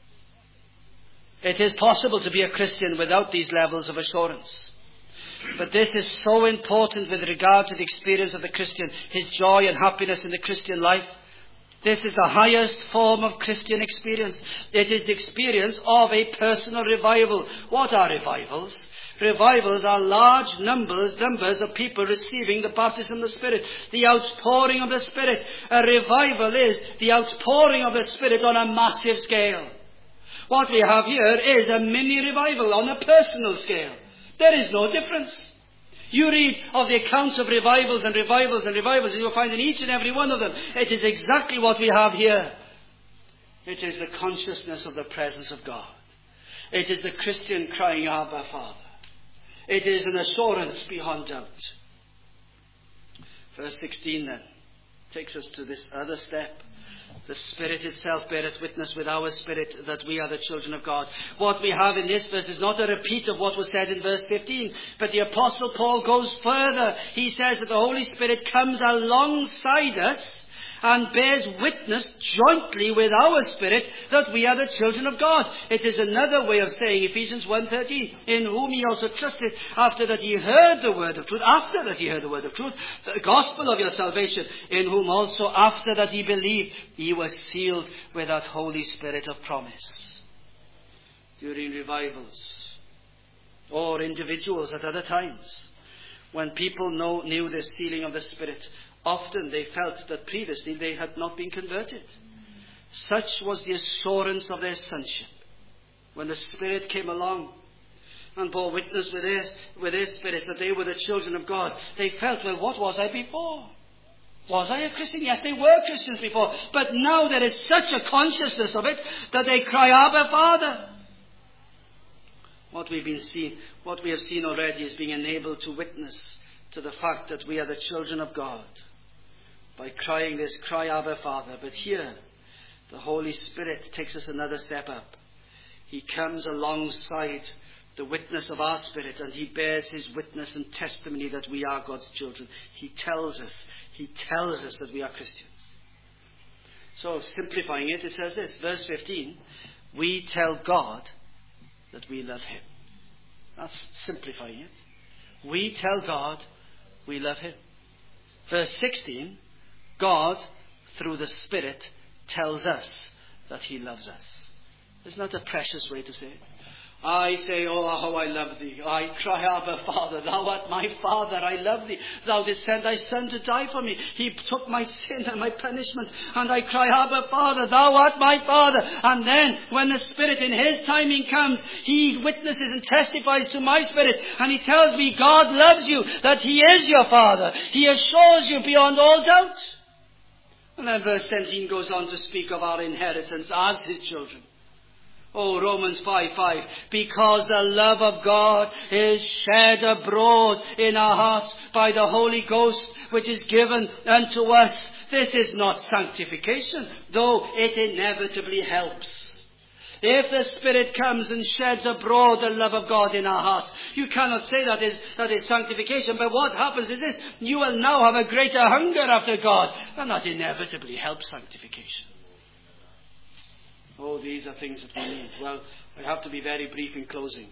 It is possible to be a Christian without these levels of assurance. But this is so important with regard to the experience of the Christian, his joy and happiness in the Christian life. This is the highest form of Christian experience. It is the experience of a personal revival. What are revivals? Revivals are large numbers of people receiving the baptism of the Spirit, the outpouring of the Spirit. A revival is the outpouring of the Spirit on a massive scale. What we have here is a mini revival on a personal scale. There is no difference. You read of the accounts of revivals and revivals and revivals, and you'll find in each and every one of them, it is exactly what we have here. It is the consciousness of the presence of God. It is the Christian crying, Abba, Father. It is an assurance beyond doubt. Verse 16 then takes us to this other step. The Spirit itself beareth witness with our spirit that we are the children of God. What we have in this verse is not a repeat of what was said in verse 15, but the Apostle Paul goes further. He says that the Holy Spirit comes alongside us and bears witness jointly with our spirit that we are the children of God. It is another way of saying Ephesians 1:13, in whom he also trusted after that he heard the word of truth, the gospel of your salvation, in whom also after that he believed, he was sealed with that Holy Spirit of promise. During revivals, or individuals at other times, when people knew the sealing of the Spirit, often they felt that previously they had not been converted. Such was the assurance of their sonship. When the Spirit came along and bore witness with their spirits that they were the children of God, they felt, well, what was I before? Was I a Christian? Yes, they were Christians before. But now there is such a consciousness of it that they cry, Abba, Father. What we have seen already is being enabled to witness to the fact that we are the children of God by crying this, cry, Abba, Father. But here, the Holy Spirit takes us another step up. He comes alongside the witness of our spirit, and he bears his witness and testimony that we are God's children. He tells us that we are Christians. So, simplifying it, it says this, verse 15, we tell God that we love him. That's simplifying it. We tell God we love him. Verse 16, God, through the Spirit, tells us that he loves us. Isn't that a precious way to say it? I say, oh, how I love thee. I cry, Abba, Father, thou art my Father, I love thee. Thou didst send thy Son to die for me. He took my sin and my punishment. And I cry, Abba, Father, thou art my Father. And then, when the Spirit in his timing comes, he witnesses and testifies to my spirit. And he tells me, God loves you, that he is your Father. He assures you beyond all doubt. And then verse 17 goes on to speak of our inheritance as his children. Oh, Romans 5:5, because the love of God is shed abroad in our hearts by the Holy Ghost, which is given unto us. This is not sanctification, though it inevitably helps. If the Spirit comes and sheds abroad the love of God in our hearts, you cannot say that is sanctification. But what happens is this: you will now have a greater hunger after God, and that inevitably helps sanctification. Oh, these are things that we need. Well, I have to be very brief in closing.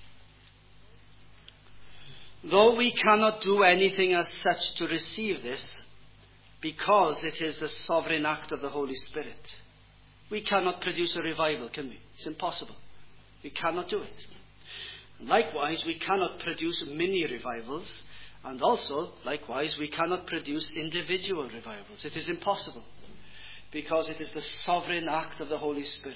Though we cannot do anything as such to receive this, because it is the sovereign act of the Holy Spirit, we cannot produce a revival, can we? It's impossible. We cannot do it. Likewise, we cannot produce mini revivals, and also, likewise, we cannot produce individual revivals. It is impossible. Because it is the sovereign act of the Holy Spirit.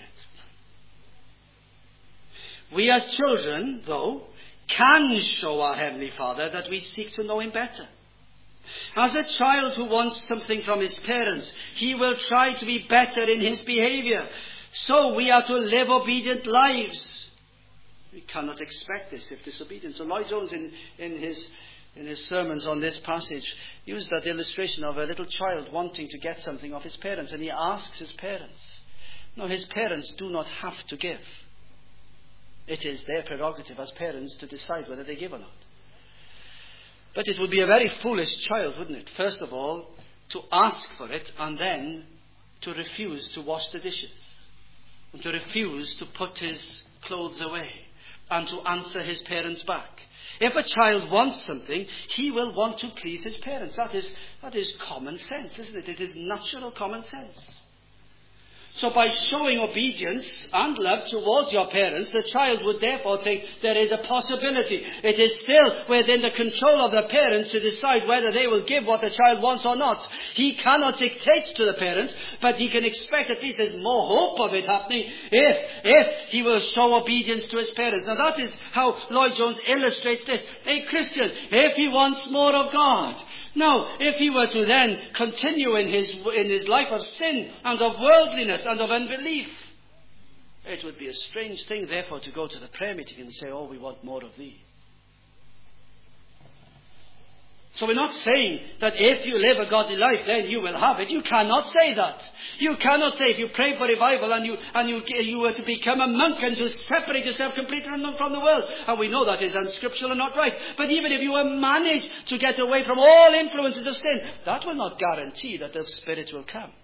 We as children, though, can show our Heavenly Father that we seek to know him better. As a child who wants something from his parents, he will try to be better in his behavior. So we are to live obedient lives. We cannot expect this if disobedient. So Lloyd Jones in his sermons on this passage used that illustration of a little child wanting to get something of his parents, and he asks his parents. No, his parents do not have to give. It is their prerogative as parents to decide whether they give or not. But it would be a very foolish child, wouldn't it? First of all, to ask for it and then to refuse to wash the dishes, and to refuse to put his clothes away, and to answer his parents back. If a child wants something, he will want to please his parents. That is common sense, isn't it? It is natural common sense. So by showing obedience and love towards your parents, the child would therefore think there is a possibility. It is still within the control of the parents to decide whether they will give what the child wants or not. He cannot dictate to the parents, but he can expect at least there's more hope of it happening if he will show obedience to his parents. Now that is how Lloyd Jones illustrates this. A Christian, if he wants more of God, now, if he were to then continue in his life of sin and of worldliness and of unbelief, it would be a strange thing, therefore, to go to the prayer meeting and say, oh, we want more of thee. So we're not saying that if you live a godly life, then you will have it. You cannot say that. You cannot say if you pray for revival and you were to become a monk and to separate yourself completely from the world. And we know that is unscriptural and not right. But even if you were managed to get away from all influences of sin, that will not guarantee that the Spirit will come.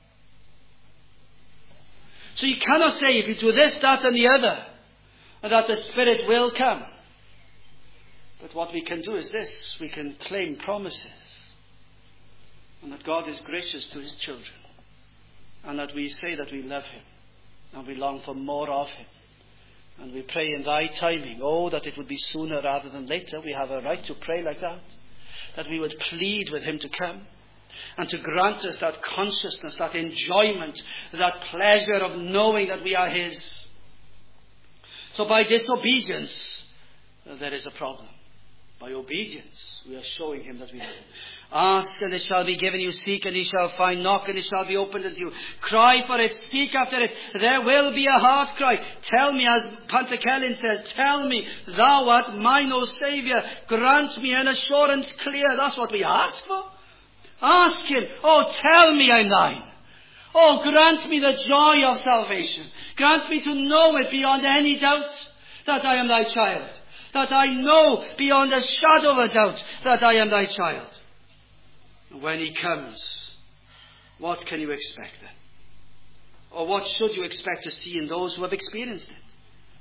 So you cannot say if you do this, that and the other, that the Spirit will come. But what we can do is this: we can claim promises, and that God is gracious to his children, and that we say that we love him, and we long for more of him, and we pray in thy timing. Oh, that it would be sooner rather than later. We have a right to pray like that, that we would plead with him to come, and to grant us that consciousness, that enjoyment, that pleasure of knowing that we are his. So by disobedience, there is a problem. By obedience, we are showing him that we love him. Ask and it shall be given you. Seek and ye shall find. Knock and it shall be opened unto you. Cry for it. Seek after it. There will be a heart cry. Tell me, as Pantakellin says, tell me, thou art mine, O Saviour. Grant me an assurance clear. That's what we ask for. Ask him. Oh, tell me I'm thine. Oh, grant me the joy of salvation. Grant me to know it beyond any doubt that I am thy child. That I know beyond a shadow of a doubt that I am thy child. When he comes, what can you expect then? Or what should you expect to see in those who have experienced it?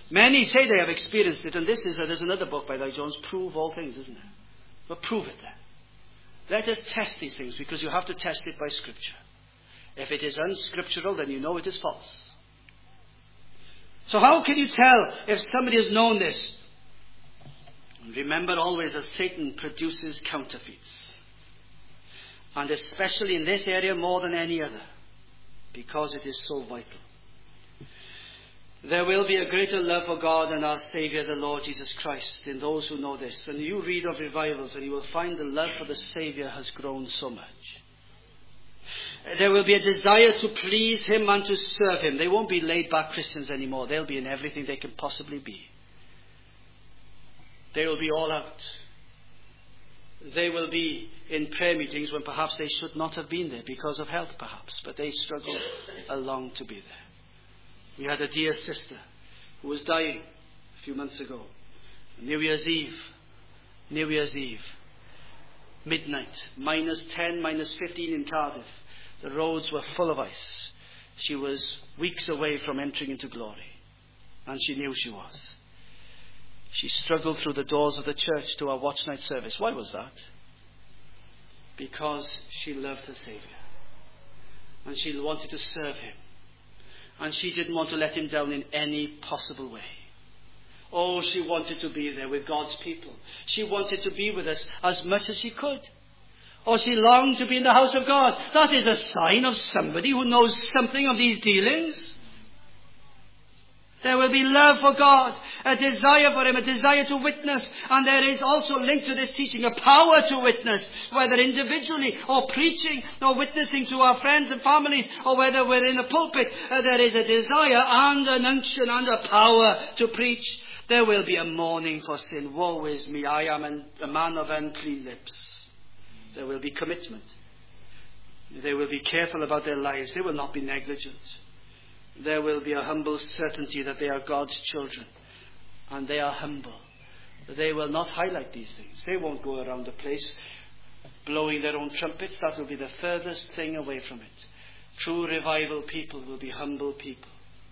Many say they have experienced it, and there's another book by Lloyd Jones, Prove All Things, isn't it? But prove it then. Let us test these things, because you have to test it by Scripture. If it is unscriptural, then you know it is false. So how can you tell if somebody has known this? And remember always that Satan produces counterfeits. And especially in this area more than any other, because it is so vital. There will be a greater love for God and our Saviour, the Lord Jesus Christ, in those who know this. And you read of revivals and you will find the love for the Saviour has grown so much. There will be a desire to please Him and to serve Him. They won't be laid-back Christians anymore. They'll be in everything they can possibly be. They will be all out. They will be in prayer meetings when perhaps they should not have been there because of health perhaps, but they struggle along to be there. We had a dear sister who was dying a few months ago. New Year's Eve, midnight, -10, -15 in Cardiff. The roads were full of ice. She was weeks away from entering into glory, and she knew she was. She struggled through the doors of the church to our watch night service. Why was that? Because she loved her Saviour, and she wanted to serve Him. And she didn't want to let Him down in any possible way. Oh, she wanted to be there with God's people. She wanted to be with us as much as she could. Oh, she longed to be in the house of God. That is a sign of somebody who knows something of these dealings. There will be love for God, a desire for Him, a desire to witness. And there is also linked to this teaching a power to witness, whether individually or preaching or witnessing to our friends and families, or whether we're in a pulpit. There is a desire and an unction and a power to preach. There will be a mourning for sin. Woe is me, I am a man of unclean lips. There will be commitment. They will be careful about their lives. They will not be negligent. There will be a humble certainty that they are God's children. And they are humble. They will not highlight these things. They won't go around the place blowing their own trumpets. That will be the furthest thing away from it. True revival people will be humble people.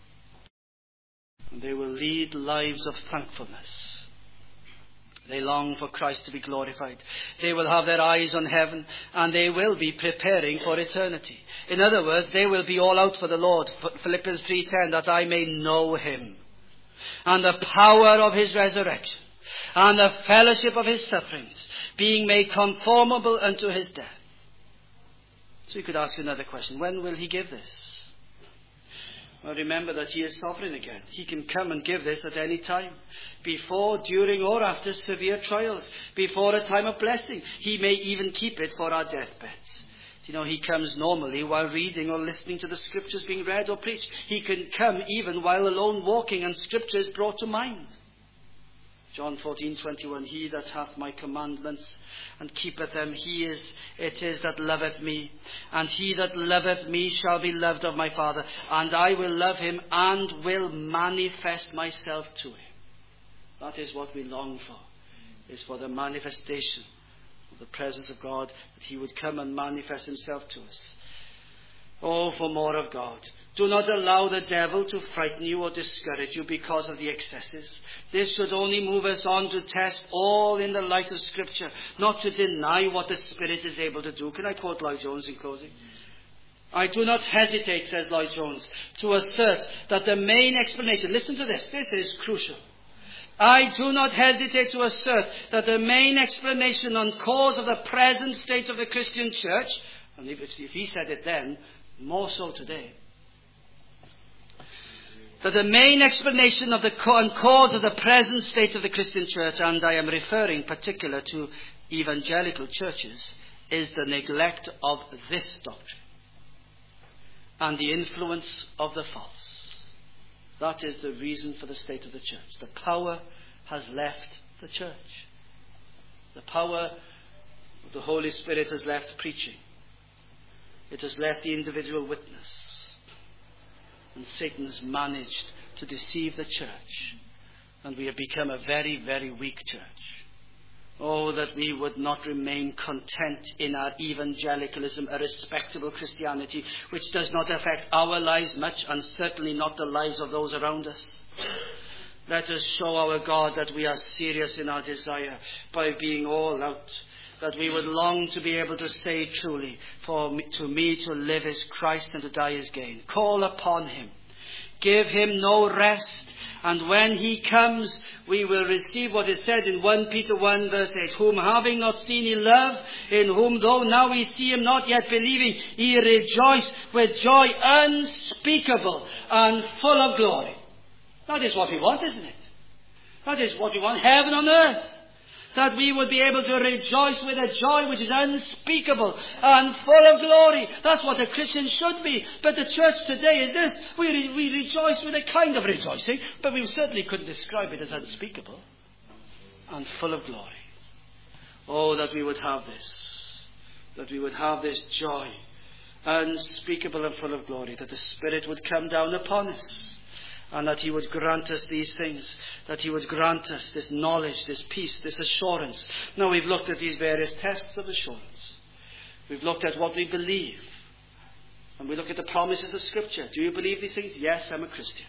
And they will lead lives of thankfulness. They long for Christ to be glorified. They will have their eyes on heaven, and they will be preparing for eternity. In other words, they will be all out for the Lord. Philippians 3:10, that I may know Him, and the power of His resurrection, and the fellowship of His sufferings, being made conformable unto His death. So you could ask another question. When will He give this? Well, remember that He is sovereign again. He can come and give this at any time. Before, during, or after severe trials. Before a time of blessing. He may even keep it for our deathbeds. You know, He comes normally while reading or listening to the Scriptures being read or preached. He can come even while alone walking and Scripture is brought to mind. John 14:21, He that hath my commandments and keepeth them, it is that loveth me. And he that loveth me shall be loved of my Father. And I will love him and will manifest myself to him. That is what we long for, is for the manifestation of the presence of God, that He would come and manifest Himself to us. Oh, for more of God. Do not allow the devil to frighten you or discourage you because of the excesses. This should only move us on to test all in the light of Scripture, not to deny what the Spirit is able to do. Can I quote Lloyd Jones in closing? I do not hesitate, says Lloyd Jones, to assert that the main explanation, listen to this is crucial. I do not hesitate to assert that the main explanation and cause of the present state of the Christian church, and if he said it then, more so today, that the main explanation of the cause of the present state of the Christian church, and I am referring particular to evangelical churches, is the neglect of this doctrine and the influence of the false. That is the reason for the state of the church. The power has left the church. The power of the Holy Spirit has left preaching. It has left the individual witness. And Satan has managed to deceive the church. And we have become a very, very weak church. Oh, that we would not remain content in our evangelicalism, a respectable Christianity, which does not affect our lives much, and certainly not the lives of those around us. Let us show our God that we are serious in our desire by being all out. That we would long to be able to say truly, to me to live is Christ and to die is gain. Call upon him. Give him no rest. And when he comes, we will receive what is said in 1 Peter 1 verse 8. Whom having not seen he loved, in whom though now we see him not yet believing, he rejoiced with joy unspeakable and full of glory. That is what we want, isn't it? That is what we want, heaven on earth. That we would be able to rejoice with a joy which is unspeakable and full of glory. That's what a Christian should be. But the church today is this. We rejoice with a kind of rejoicing, but we certainly couldn't describe it as unspeakable and full of glory. Oh, that we would have this. That we would have this joy, unspeakable and full of glory. That the Spirit would come down upon us. And that he would grant us these things. That he would grant us this knowledge, this peace, this assurance. Now we've looked at these various tests of assurance. We've looked at what we believe. And we look at the promises of Scripture. Do you believe these things? Yes, I'm a Christian.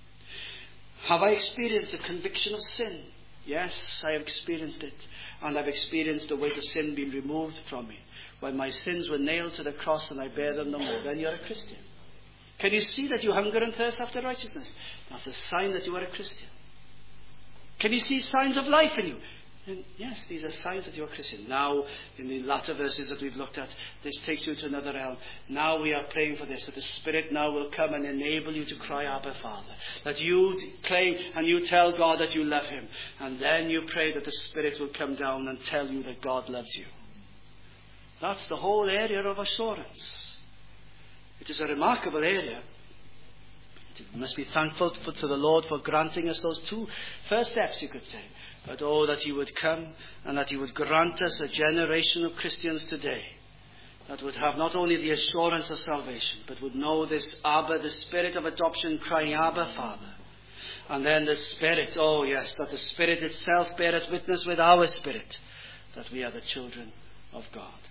Have I experienced a conviction of sin? Yes, I have experienced it. And I've experienced the weight of sin being removed from me. When my sins were nailed to the cross and I bear them no more. Then you're a Christian. Can you see that you hunger and thirst after righteousness? That's a sign that you are a Christian. Can you see signs of life in you? And yes, these are signs that you are a Christian. Now, in the latter verses that we've looked at, this takes you to another realm. Now we are praying for this, that the Spirit now will come and enable you to cry, Abba, Father. That you claim and you tell God that you love him. And then you pray that the Spirit will come down and tell you that God loves you. That's the whole area of assurance. It is a remarkable area. We must be thankful to the Lord for granting us those two first steps, you could say. But oh, that he would come and that he would grant us a generation of Christians today that would have not only the assurance of salvation, but would know this Abba, the Spirit of adoption crying, Abba, Father. And then the Spirit, oh yes, that the Spirit itself beareth witness with our spirit that we are the children of God.